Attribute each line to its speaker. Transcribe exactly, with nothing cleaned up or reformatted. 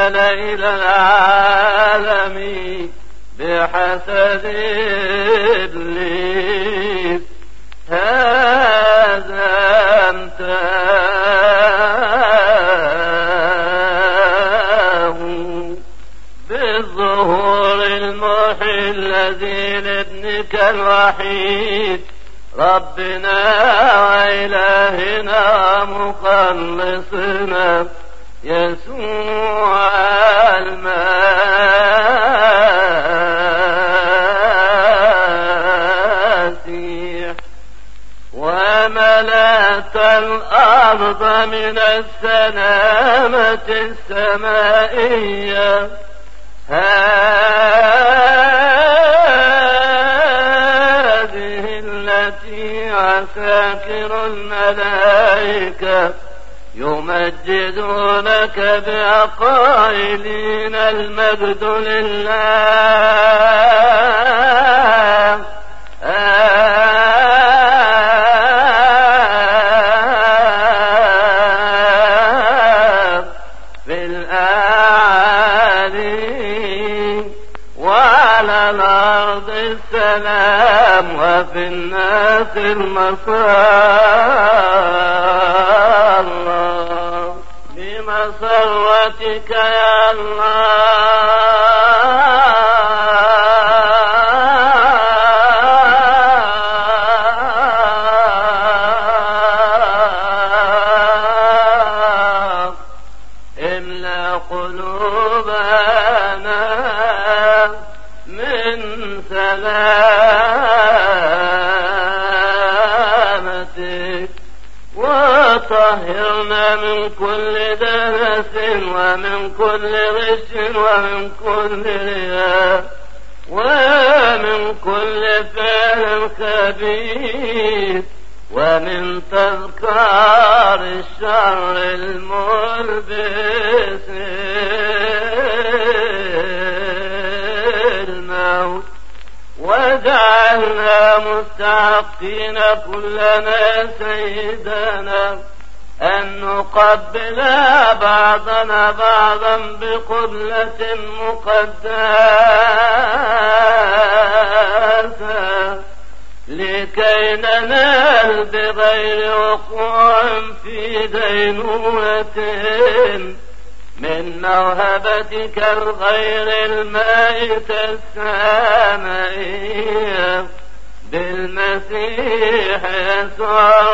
Speaker 1: أرسل إلى العالم بحسد إبليس هذا امتاه بالظهور المحيي الذي لابنك الوحيد ربنا وإلهنا مخلصنا يسوع المسيح. وملأت الأرض من السلامة السمائية هذه التي عساكر الملائكة يمجدونك بقائلين المجد لله في الأعالي وعلى الأرض السلام وفي الناس المسار بمسرتك يا الله املأ قلوبنا من سلامتك وطهرنا من كل دنس ومن كل غش ومن كل رياء ومن كل فعل خبيث ومن تذكار الشر الملبس الموت وجعلنا مستحقين كلنا سيدنا أن نقبل بعضنا بعضا بقبلة مقدسة لكي ننال بغير وقوع في دينونة من موهبتك الغير المائتة السامية بالمسيح يسوع